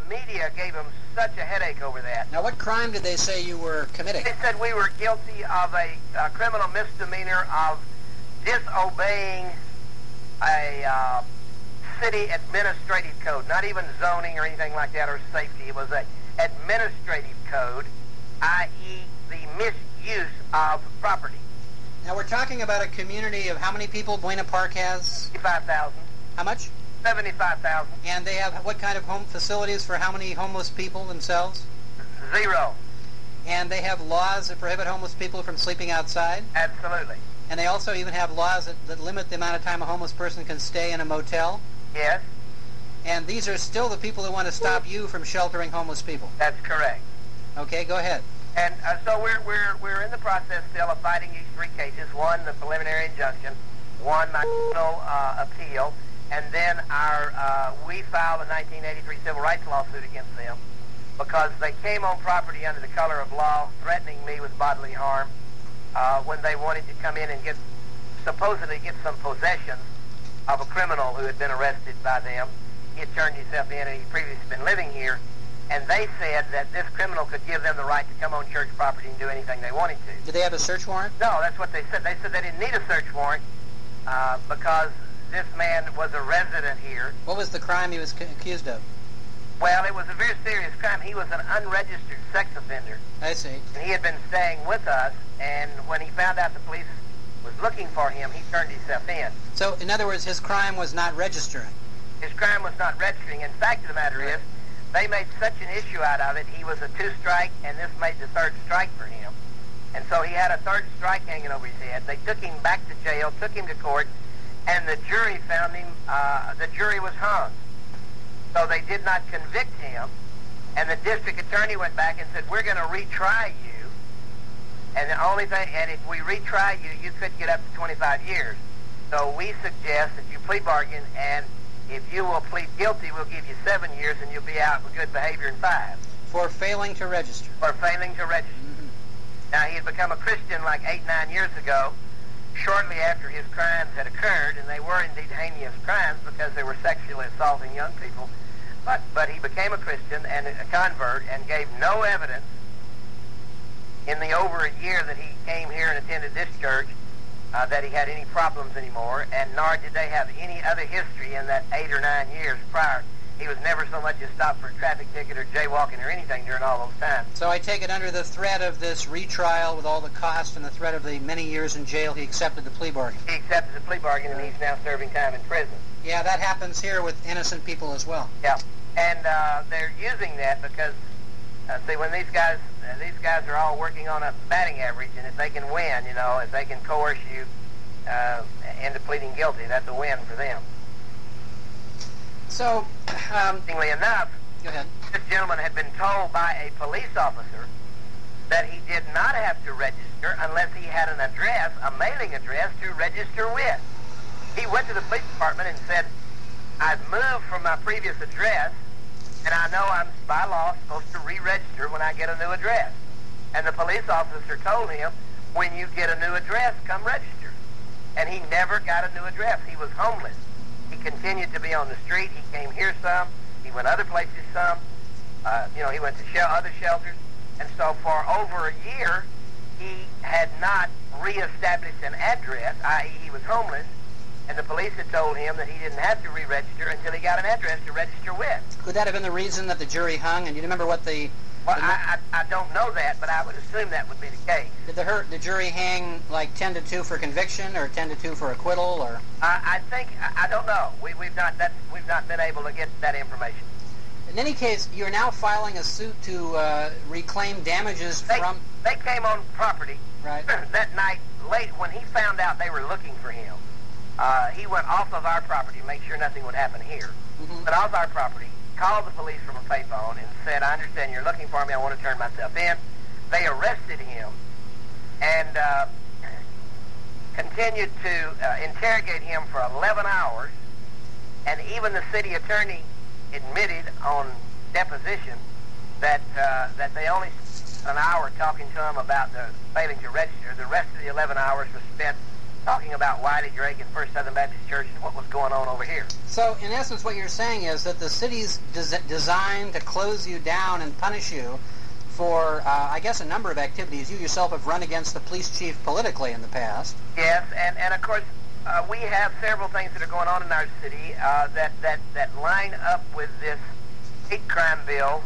media gave them such a headache over that. Now, what crime did they say you were committing? They said we were guilty of a criminal misdemeanor of disobeying a city administrative code, not even zoning or anything like that or safety. It was an administrative code, i.e. the misuse of property. Now, we're talking about a community of how many people Buena Park has? 75,000. How much? 75,000. And they have what kind of home facilities for how many homeless people themselves? 0. And they have laws that prohibit homeless people from sleeping outside? Absolutely. And they also even have laws that limit the amount of time a homeless person can stay in a motel? Yes. And these are still the people who want to stop you from sheltering homeless people? That's correct. Okay, go ahead. And so we're in the process still of fighting these 3 cases. One, the preliminary injunction. One, my criminal appeal. And then we filed a 1983 civil rights lawsuit against them because they came on property under the color of law, threatening me with bodily harm when they wanted to come in and supposedly get some possessions of a criminal who had been arrested by them. He had turned himself in and he'd previously been living here. And they said that this criminal could give them the right to come on church property and do anything they wanted to. Did they have a search warrant? No, that's what they said. They said they didn't need a search warrant because this man was a resident here. What was the crime he was accused of? Well, it was a very serious crime. He was an unregistered sex offender. I see. And he had been staying with us, and when he found out the police was looking for him, he turned himself in. So, in other words, his crime was not registering? His crime was not registering. In fact of the matter is, they made such an issue out of it, he was a 2-strike, and this made the 3rd strike for him. And so he had a 3rd strike hanging over his head. They took him back to jail, took him to court, and the jury found him, the jury was hung. So they did not convict him, and the district attorney went back and said, we're going to retry you, and the only thing, and if we retry you, you could get up to 25 years. So we suggest that you plea bargain, and if you will plead guilty, we'll give you 7 years, and you'll be out with good behavior in 5. For failing to register? For failing to register. Mm-hmm. Now, he had become a Christian like 8-9 years ago, shortly after his crimes had occurred, and they were indeed heinous crimes because they were sexually assaulting young people. But he became a Christian and a convert and gave no evidence in the over a year that he came here and attended this church that he had any problems anymore, and nor did they have any other history in that 8 or 9 years prior. He was never so much as stopped for a traffic ticket or jaywalking or anything during all those times. So I take it under the threat of this retrial with all the cost and the threat of the many years in jail, he accepted the plea bargain. He accepted the plea bargain, and he's now serving time in prison. Yeah, that happens here with innocent people as well. Yeah, and they're using that because, see, when these guys are all working on a batting average, and if they can win, if they can coerce you into pleading guilty, that's a win for them. So, interestingly enough, go ahead. This gentleman had been told by a police officer that he did not have to register unless he had an address, a mailing address, to register with. He went to the police department and said, I've moved from my previous address, and I know I'm, by law, supposed to re-register when I get a new address. And the police officer told him, when you get a new address, come register. And he never got a new address. He was homeless. He continued to be on the street. He came here some. He went other places some. He went to other shelters. And so for over a year, he had not reestablished an address, i.e. he was homeless. And the police had told him that he didn't have to re-register until he got an address to register with. Could that have been the reason that the jury hung? And do you remember what the... Well, I don't know that, but I would assume that would be the case. Did the jury hang like 10-2 for conviction or 10-2 for acquittal, or? I don't know. We've not been able to get that information. In any case, you're now filing a suit to reclaim damages from... They came on property right. that night late when he found out they were looking for him. He went off of our property to make sure nothing would happen here. Mm-hmm. But off our property, called the police from a payphone and said, I understand you're looking for me. I want to turn myself in. They arrested him and continued to interrogate him for 11 hours. And even the city attorney admitted on deposition that they only spent an hour talking to him about the failing to register. The rest of the 11 hours was spent talking about Wiley Drake and First Southern Baptist Church and what was going on over here. So, in essence, what you're saying is that the city's designed to close you down and punish you for, I guess, a number of activities. You yourself have run against the police chief politically in the past. Yes, and of course, we have several things that are going on in our city that line up with this hate crime bill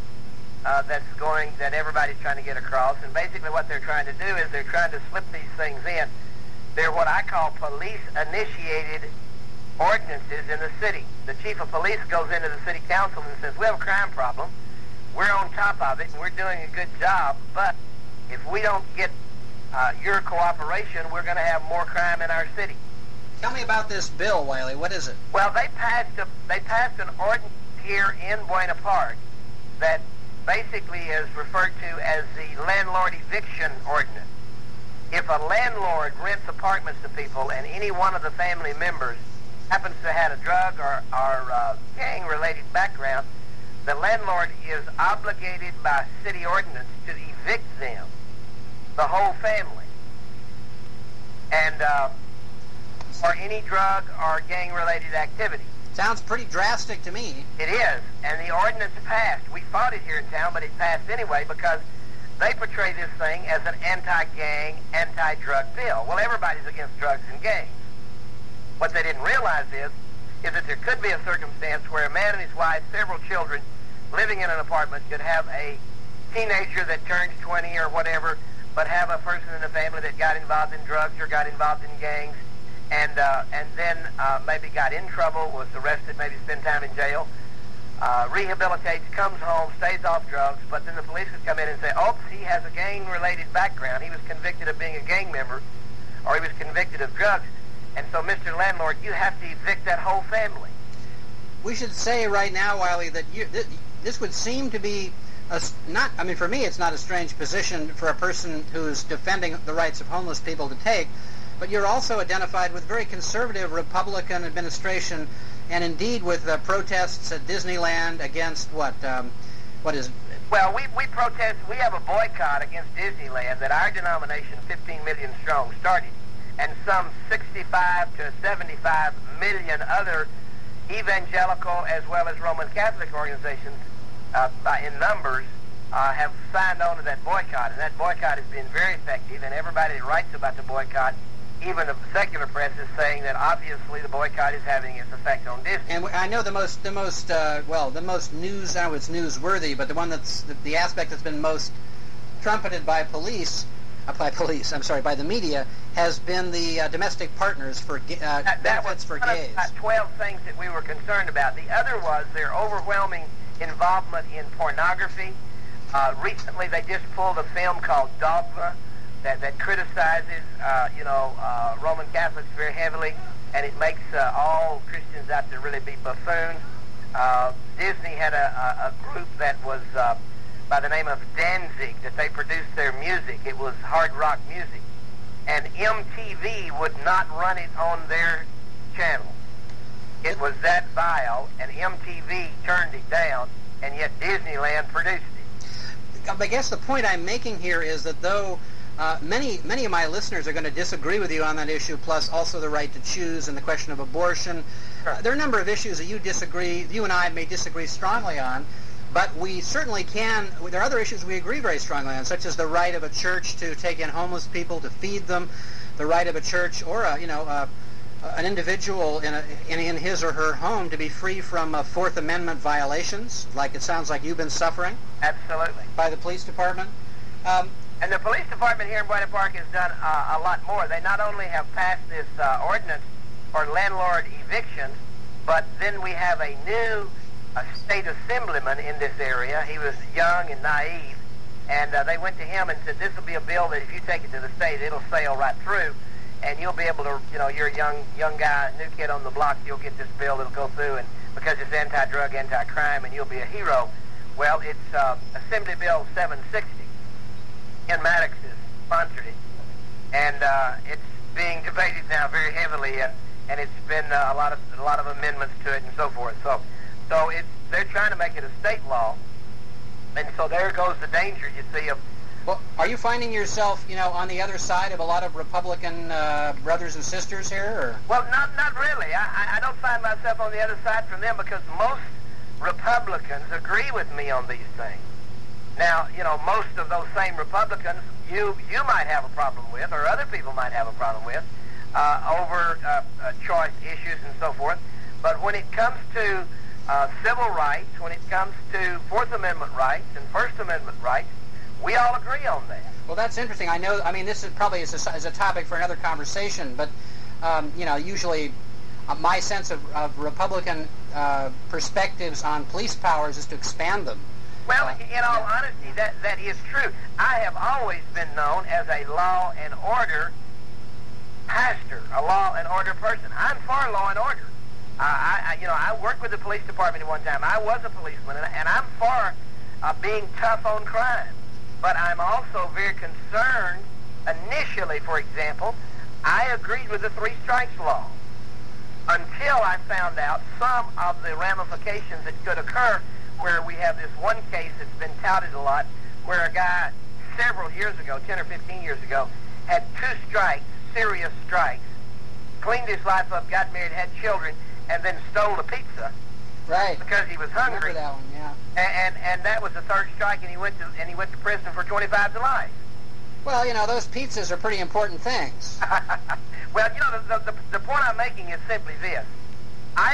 that everybody's trying to get across. And basically what they're trying to do is they're trying to slip these things in. They're what I call police-initiated ordinances in the city. The chief of police goes into the city council and says, we have a crime problem. We're on top of it, and we're doing a good job, but if we don't get your cooperation, we're going to have more crime in our city. Tell me about this bill, Wiley. What is it? Well, they passed an ordinance here in Buena Park that basically is referred to as the landlord eviction ordinance. If a landlord rents apartments to people and any one of the family members happens to have a drug or gang-related background, the landlord is obligated by city ordinance to evict them, the whole family, and for any drug or gang-related activity. Sounds pretty drastic to me. It is, and the ordinance passed. We fought it here in town, but it passed anyway because they portray this thing as an anti-gang, anti-drug bill. Well, everybody's against drugs and gangs. What they didn't realize is that there could be a circumstance where a man and his wife, several children, living in an apartment could have a teenager that turns 20 or whatever, but have a person in the family that got involved in drugs or got involved in gangs, and then maybe got in trouble, was arrested, maybe spent time in jail, rehabilitates, comes home, stays off drugs, but then the police would come in and say, oops, he has a gang-related background. He was convicted of being a gang member, or he was convicted of drugs, and so, Mr. Landlord, you have to evict that whole family. We should say right now, Wiley, that this would seem to be for me, it's not a strange position for a person who's defending the rights of homeless people to take, but you're also identified with very conservative Republican administration, and indeed with protests at Disneyland against what is it? Well, we protest. We have a boycott against Disneyland that our denomination, 15 million strong, started, and some 65 to 75 million other evangelical as well as Roman Catholic organizations in numbers have signed on to that boycott, and that boycott has been very effective, and everybody that writes about the boycott, even the secular press, is saying that obviously the boycott is having its effect on Disney. And I know the most news, I know it's newsworthy, but the one that's the aspect that's been most trumpeted by the media, has been the domestic partners for benefits for gays. That was 12 things that we were concerned about. The other was their overwhelming involvement in pornography. Recently, they just pulled a film called Dogma that criticizes, Roman Catholics very heavily, and it makes all Christians out to really be buffoons. Disney had a group that was by the name of Danzig, that they produced their music. It was hard rock music. And MTV would not run it on their channel. It was that vile, and MTV turned it down, and yet Disneyland produced it. I guess the point I'm making here is that though many of my listeners are going to disagree with you on that issue, plus also the right to choose and the question of abortion, Sure. There are a number of issues that you and I may disagree strongly on, but we certainly can. There are other issues we agree very strongly on, such as the right of a church to take in homeless people, to feed them, the right of a church or an individual in his or her home to be free from Fourth Amendment violations, like it sounds like you've been suffering. Absolutely. By the police department. And the police department here in Buena Park has done a lot more. They not only have passed this ordinance for landlord evictions, but then we have a new state assemblyman in this area. He was young and naive, and they went to him and said, this will be a bill that if you take it to the state, it'll sail right through, and you'll be able to, you're a young guy, new kid on the block, you'll get this bill that'll go through, and because it's anti-drug, anti-crime, and you'll be a hero. Well, it's Assembly Bill 760. Ken Maddox has sponsored it, and it's being debated now very heavily, and it's been a lot of amendments to it and so forth. So they're trying to make it a state law, and so there goes the danger, you see, of Well, are you finding yourself, on the other side of a lot of Republican brothers and sisters here? Or? Well, not really. I don't find myself on the other side from them because most Republicans agree with me on these things. Now, most of those same Republicans you might have a problem with, or other people might have a problem with, over choice issues and so forth. But when it comes to civil rights, when it comes to Fourth Amendment rights and First Amendment rights, we all agree on that. Well, that's interesting. This is probably is a topic for another conversation, but, usually my sense of Republican perspectives on police powers is to expand them. Well, in all honesty, that is true. I have always been known as a law and order pastor, a law and order person. I'm for law and order. I worked with the police department at one time. I was a policeman, and I'm for being tough on crime. But I'm also very concerned, initially, for example, I agreed with the three strikes law until I found out some of the ramifications that could occur, where we have this one case that's been touted a lot, where a guy several years ago, 10 or 15 years ago, had 2 strikes, serious strikes, cleaned his life up, got married, had children, and then stole a pizza. Right. Because he was hungry. I remember that one, yeah. And that was the 3rd strike, and he went to prison for 25 to life. Well, those pizzas are pretty important things. Well, the point I'm making is simply this. I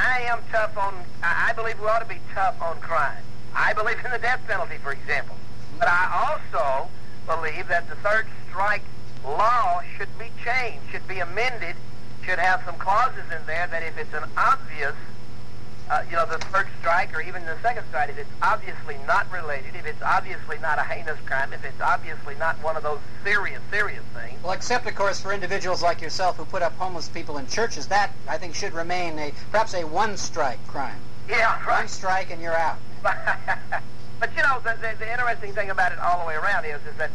believe we ought to be tough on crime. I believe in the death penalty, for example. But I also believe that the 3rd strike law should be changed, should be amended, should have some clauses in there that if it's an obvious, the 3rd strike or even the 2nd strike, if it's obviously not related, if it's obviously not a heinous crime, if it's obviously not one of those serious things. Well, except, of course, for individuals like yourself who put up homeless people in churches, that, I think, should remain perhaps a one-strike crime. Yeah, right. 1 strike and you're out. But, the interesting thing about it all the way around is that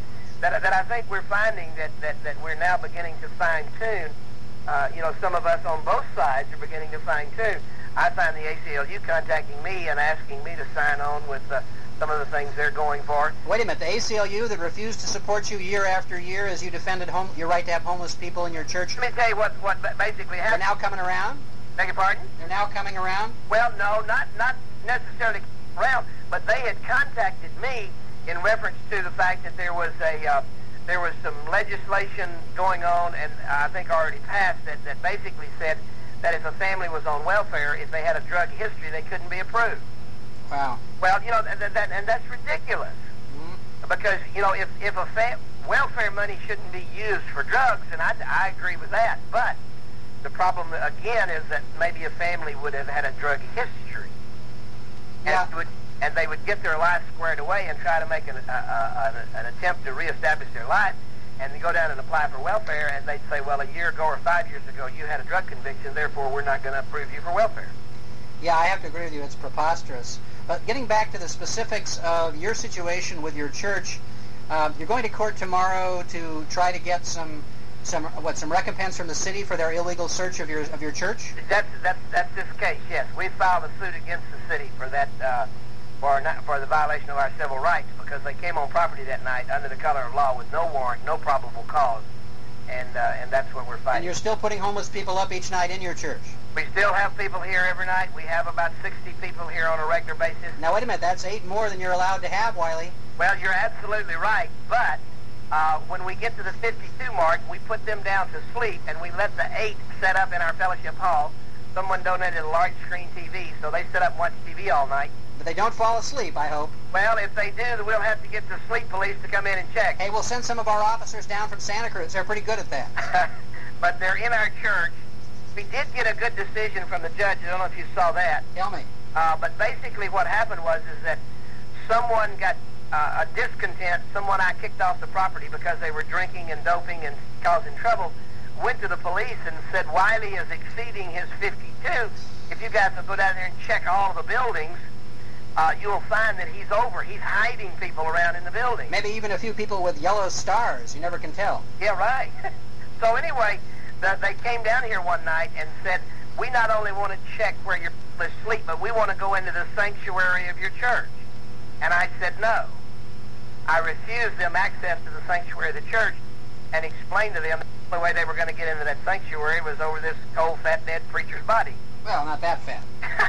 I think we're finding that we're now beginning to fine-tune. Some of us on both sides are beginning to fine-tune. I find the ACLU contacting me and asking me to sign on with some of the things they're going for. Wait a minute, the ACLU that refused to support you year after year as you defended your right to have homeless people in your church? Let me tell you what basically happened. They're now coming around? Beg your pardon? They're now coming around? Well, no, not necessarily around, but they had contacted me in reference to the fact that there was some legislation going on, and I think already passed, that basically said that if a family was on welfare, if they had a drug history, they couldn't be approved. Wow. Well, and that's ridiculous. Mm-hmm. Because, if welfare money shouldn't be used for drugs, and I agree with that. But the problem, again, is that maybe a family would have had a drug history. Yeah. And they would get their life squared away and try to make an attempt to reestablish their life, and they go down and apply for welfare, and they'd say, well, a year ago or 5 years ago, you had a drug conviction, therefore we're not going to approve you for welfare. Yeah, I have to agree with you. It's preposterous. But getting back to the specifics of your situation with your church, you're going to court tomorrow to try to get some recompense from the city for their illegal search of your church? That's this case, yes. We filed a suit against the city for that, for the violation of our civil rights, because they came on property that night under the color of law with no warrant, no probable cause, and that's what we're fighting. And you're still putting homeless people up each night in your church? We still have people here every night. We have about 60 people here on a regular basis. Now, wait a minute. That's 8 more than you're allowed to have, Wiley. Well, you're absolutely right, but when we get to the 52 mark, we put them down to sleep, and we let the 8 set up in our fellowship hall. Someone donated a large screen TV, so they sit up and watch TV all night. But they don't fall asleep, I hope. Well, if they do, then we'll have to get the sleep police to come in and check. Hey, we'll send some of our officers down from Santa Cruz. They're pretty good at that. But they're in our church. We did get a good decision from the judge. I don't know if you saw that. Tell me. But basically what happened is that someone got a discontent. Someone I kicked off the property because they were drinking and doping and causing trouble, went to the police and said, Wiley is exceeding his 52. If you guys will go down there and check all of the buildings, you'll find that he's over. He's hiding people around in the building. Maybe even a few people with yellow stars. You never can tell. Yeah, right. So anyway, they came down here one night and said, we not only want to check where you're asleep, but we want to go into the sanctuary of your church. And I said, no. I refused them access to the sanctuary of the church and explained to them the only way they were going to get into that sanctuary was over this cold, fat, dead preacher's body. Well, not that fat.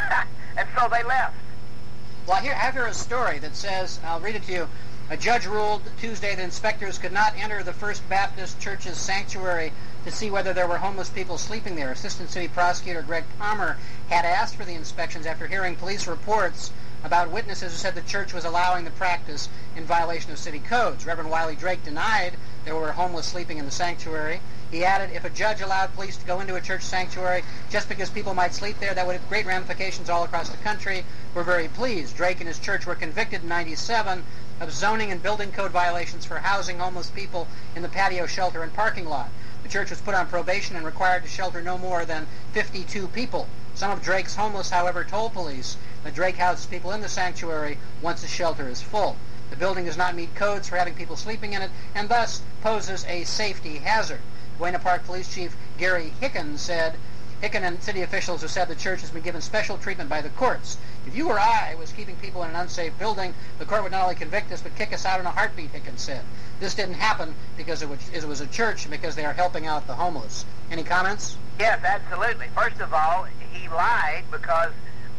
And so they left. Well, I have here a story that says, I'll read it to you. A judge ruled Tuesday that inspectors could not enter the First Baptist Church's sanctuary to see whether there were homeless people sleeping there. Assistant City Prosecutor Greg Palmer had asked for the inspections after hearing police reports about witnesses who said the church was allowing the practice in violation of city codes. Reverend Wiley Drake denied there were homeless sleeping in the sanctuary. He added, if a judge allowed police to go into a church sanctuary just because people might sleep there, that would have great ramifications all across the country. We're very pleased. Drake and his church were convicted in 1997 of zoning and building code violations for housing homeless people in the patio shelter and parking lot. The church was put on probation and required to shelter no more than 52 people. Some of Drake's homeless, however, told police that Drake houses people in the sanctuary once the shelter is full. The building does not meet codes for having people sleeping in it and thus poses a safety hazard. Buena Park Police Chief Gary Hicken said, Hicken and city officials have said the church has been given special treatment by the courts. If you or I was keeping people in an unsafe building, the court would not only convict us but kick us out in a heartbeat, Hicken said. This didn't happen because it was a church and because they are helping out the homeless. Any comments? Yes, absolutely. First of all, he lied because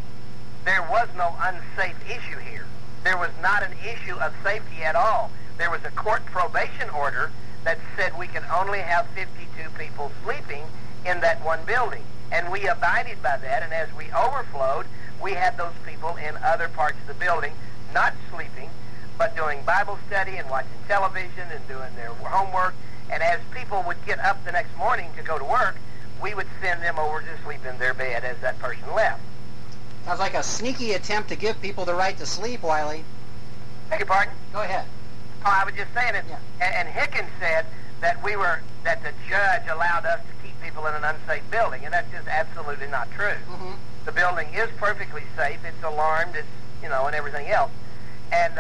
there was no unsafe issue here. There was not an issue of safety at all. There was a court probation order that said we can only have 52 people sleeping in that one building. And we abided by that, and as we overflowed, we had those people in other parts of the building, not sleeping, but doing Bible study and watching television and doing their homework. And as people would get up the next morning to go to work, we would send them over to sleep in their bed as that person left. Sounds like a sneaky attempt to give people the right to sleep, Wiley. Beg your pardon? Go ahead. Oh, I was just saying it. Yeah. And Hicken said that that the judge allowed us to keep people in an unsafe building, and that's just absolutely not true. Mm-hmm. The building is perfectly safe. It's alarmed. It's, and everything else. And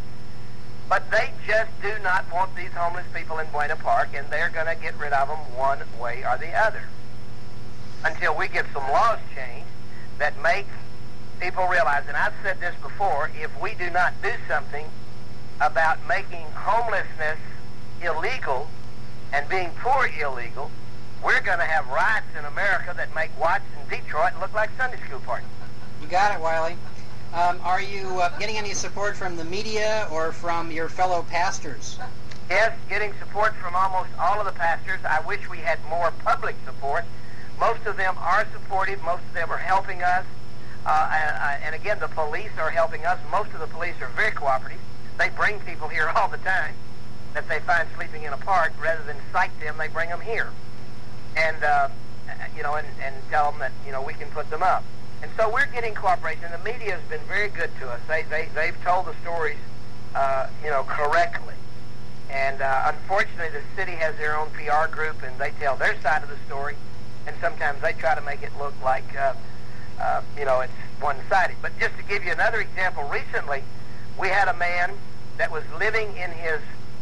but they just do not want these homeless people in Buena Park, and they're going to get rid of them one way or the other until we get some laws changed that make people realize, and I've said this before, if we do not do something about making homelessness illegal and being poor illegal, we're going to have riots in America that make Watts and Detroit look like Sunday school parties. You got it, Wiley. Are you getting any support from the media or from your fellow pastors? Yes, getting support from almost all of the pastors. I wish we had more public support. Most of them are supportive. Most of them are helping us. And again, the police are helping us. Most of the police are very cooperative. They bring people here all the time that they find sleeping in a park. Rather than cite them, they bring them here. And, and tell them that, we can put them up. And so we're getting cooperation. The media has been very good to us. They've told the stories, correctly. And unfortunately, the city has their own PR group, and they tell their side of the story. And sometimes they try to make it look like, it's one-sided. But just to give you another example, recently we had a man that was living in his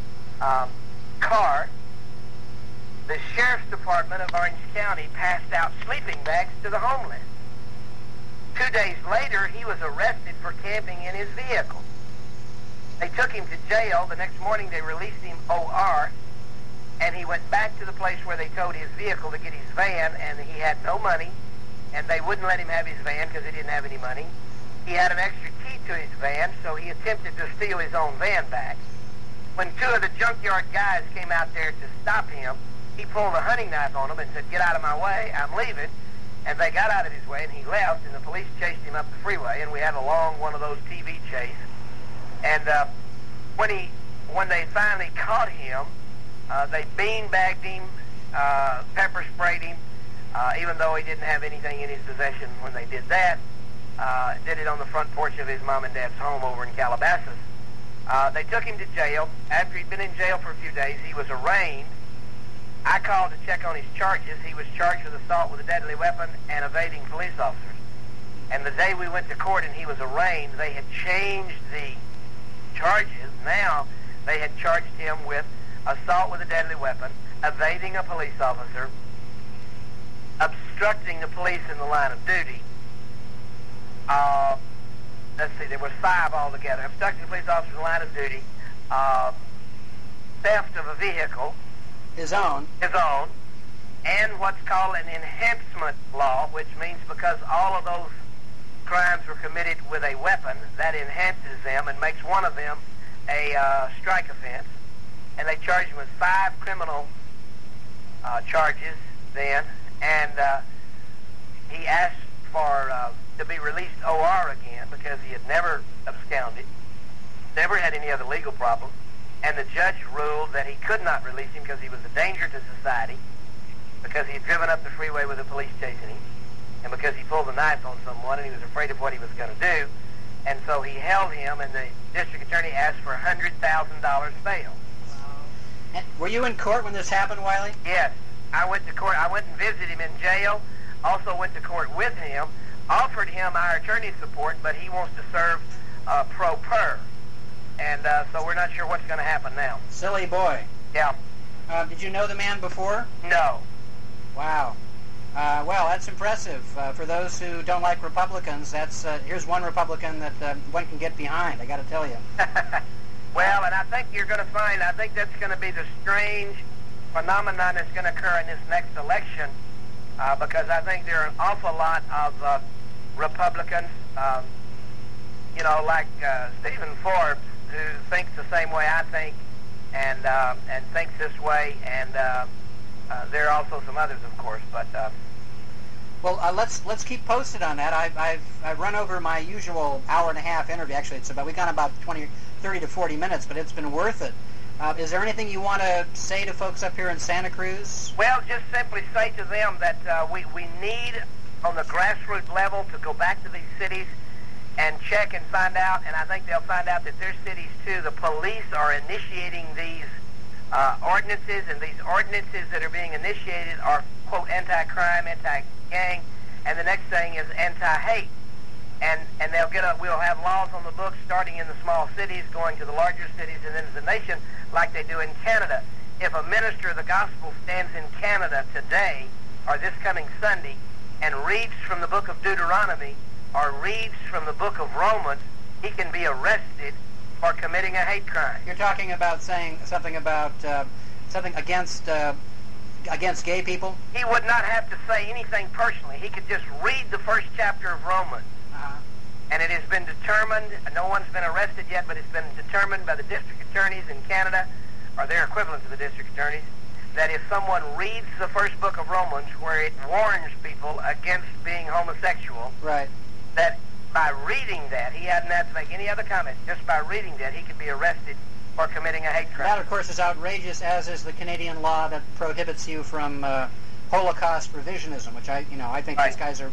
car. The Sheriff's Department of Orange County passed out sleeping bags to the homeless. 2 days later, he was arrested for camping in his vehicle. They took him to jail. The next morning, they released him OR, and he went back to the place where they towed his vehicle to get his van, and he had no money, and they wouldn't let him have his van because he didn't have any money. He had an extra key to his van, so he attempted to steal his own van back. When two of the junkyard guys came out there to stop him, he pulled a hunting knife on them and said, "Get out of my way, I'm leaving." And they got out of his way, and he left, and the police chased him up the freeway, and we had a long one of those TV chase. And when they finally caught him, they beanbagged him, pepper sprayed him, even though he didn't have anything in his possession when they did that. Did it on the front porch of his mom and dad's home over in Calabasas. They took him to jail. After he'd been in jail for a few days, he was arraigned. I called to check on his charges. He was charged with assault with a deadly weapon and evading police officers. And the day we went to court and he was arraigned, they had changed the charges. Now they had charged him with assault with a deadly weapon, evading a police officer, obstructing the police in the line of duty. There were 5 altogether. Obstructing the police officer in the line of duty, theft of a vehicle, his own, and what's called an enhancement law, which means because all of those crimes were committed with a weapon, that enhances them and makes one of them a strike offense. And they charged him with 5 criminal charges then, and he asked for to be released OR again because he had never absconded, never had any other legal problems, and the judge ruled that he could not release him because he was a danger to society, because he had driven up the freeway with the police chasing him, and because he pulled a knife on someone and he was afraid of what he was going to do, and so he held him, and the district attorney asked for $100,000 bail. And were you in court when this happened, Wiley? Yes. I went to court. I went and visited him in jail, also went to court with him, offered him our attorney support, but he wants to serve pro per. And so we're not sure what's going to happen now. Silly boy. Yeah. Did you know the man before? No. Wow. Well, that's impressive. For those who don't like Republicans, that's here's one Republican that one can get behind, I got to tell you. Well, and I think you're going to find, I think that's going to be the strange phenomenon that's going to occur in this next election, because I think there are an awful lot of Republicans, like Stephen Forbes, who thinks the same way I think, and thinks this way, and there are also some others, of course, but... Well, let's keep posted on that. I've run over my usual hour-and-a-half interview. Actually, we've gone about 30 to 40 minutes, but it's been worth it. Is there anything you want to say to folks up here in Santa Cruz? Well, just simply say to them that we need, on the grassroots level, to go back to these cities and check and find out, and I think they'll find out that their cities, too, the police are initiating these ordinances, and these ordinances that are being initiated are, quote, anti-crime, anti-gang, and the next thing is anti-hate. And we'll have laws on the books starting in the small cities, going to the larger cities, and then to the nation, like they do in Canada. If a minister of the gospel stands in Canada today, or this coming Sunday, and reads from the book of Deuteronomy, or reads from the book of Romans, he can be arrested for committing a hate crime. You're talking about saying something about something against gay people? He would not have to say anything personally. He could just read the first chapter of Romans. And it has been determined, no one's been arrested yet, but it's been determined by the district attorneys in Canada, or their equivalent to the district attorneys, that if someone reads the first book of Romans, where it warns people against being homosexual, right, that by reading that, he hadn't had to make any other comment, just by reading that, he could be arrested for committing a hate crime. That, of course, is outrageous, as is the Canadian law that prohibits you from Holocaust revisionism, which I think right. These guys are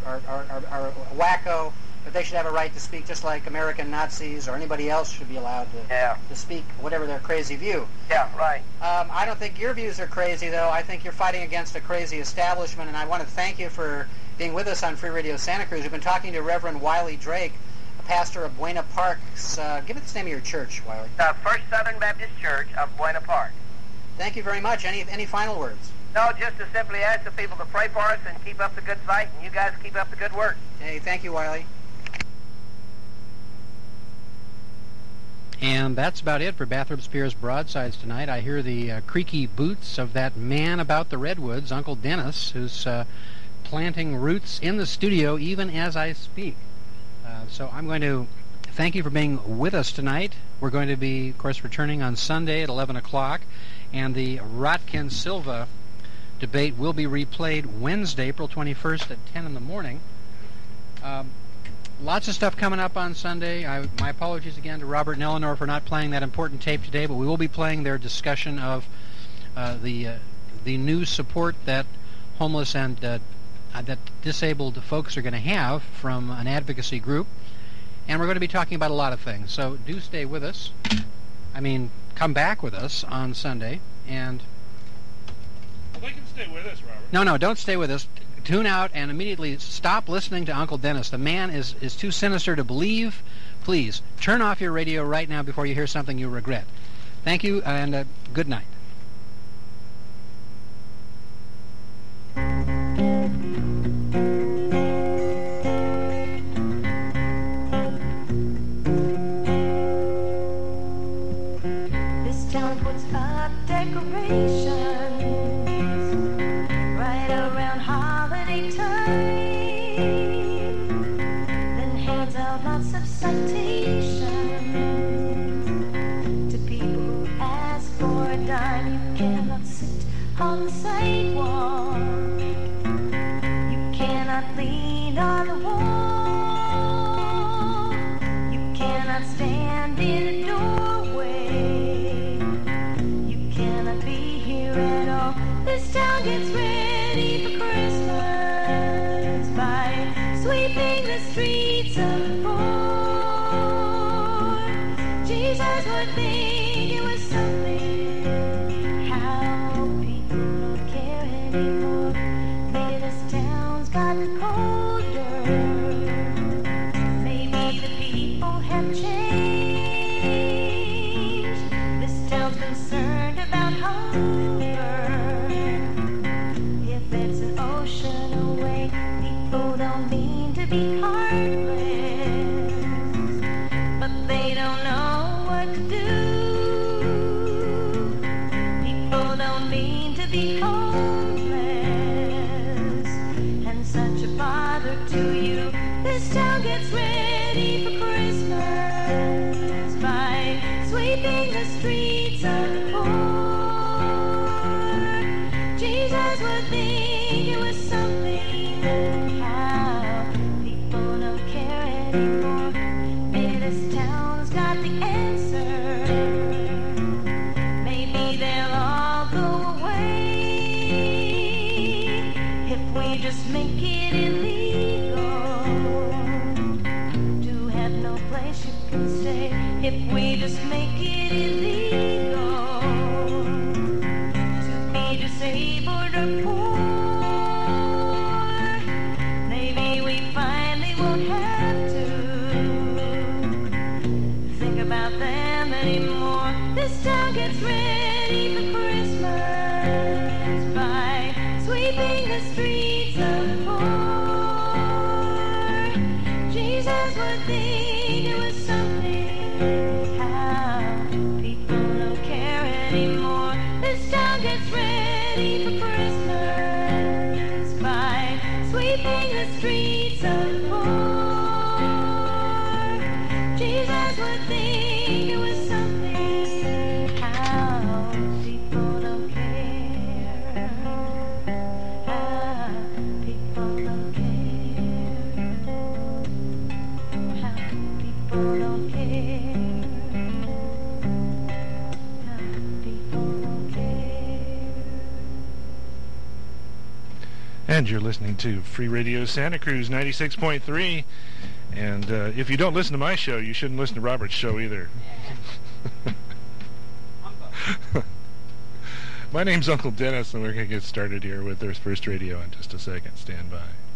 wacko, but they should have a right to speak just like American Nazis or anybody else should be allowed to speak whatever their crazy view. Yeah, right. I don't think your views are crazy, though. I think you're fighting against a crazy establishment, and I want to thank you for being with us on Free Radio Santa Cruz. We've been talking to Reverend Wiley Drake, a pastor of Buena Parks. Give us the name of your church, Wiley. The First Southern Baptist Church of Buena Park. Thank you very much. Any final words? No, just to simply ask the people to pray for us and keep up the good fight, and you guys keep up the good work. Hey, thank you, Wiley. And that's about it for Bathrop Spears Broadsides tonight. I hear the creaky boots of that man about the redwoods, Uncle Dennis, who's planting roots in the studio even as I speak. So I'm going to thank you for being with us tonight. We're going to be, of course, returning on Sunday at 11 o'clock, and the Rotkin-Silva debate will be replayed Wednesday, April 21st at 10 in the morning. Lots of stuff coming up on Sunday. My apologies again to Robert and Eleanor for not playing that important tape today, but we will be playing their discussion of the new support that homeless and that disabled folks are going to have from an advocacy group. And we're going to be talking about a lot of things. So do stay with us. Come back with us on Sunday. And well, they can stay with us, Robert. No, don't stay with us. Tune out and immediately stop listening to Uncle Dennis. The man is too sinister to believe. Please, turn off your radio right now before you hear something you regret. Thank you, and good night. time, then hands out lots of citations to people who ask for a dime. You cannot sit on the sidewalk, you cannot lean on the wall, you cannot stand in a doorway, you cannot be here at all. This town gets ready for Christmas by sweeping the streets of the poor. Jesus would think it was something how people don't care anymore. Maybe this town's gotten colder, maybe the people have changed. This town's concerned about hunger. If it's an ocean away, people don't mean to be heartless, but they don't know what to do. People don't mean to be homeless and such a bother to you. This town gets ready for Christmas by sweeping the streets of the poor. Jesus would think it was something how people don't care anymore. Maybe this town's got the answer. Maybe they'll all go away if we just make it illegal to have no place you can stay. If we just make it illegal to be disabled or poor, maybe we finally won't have to think about them anymore. This town gets ready for Christmas by sweeping the streets of the poor. Jesus would think it was something how people don't care anymore. This town gets ready for Christmas by sweeping the streets of the poor. Jesus would think it was something how people don't care. How people don't care. How people don't care. How people don't care. And you're listening to Free Radio Santa Cruz 96.3. And if you don't listen to my show, you shouldn't listen to Robert's show either. My name's Uncle Dennis, and we're going to get started here with Earth First Radio in just a second. Stand by.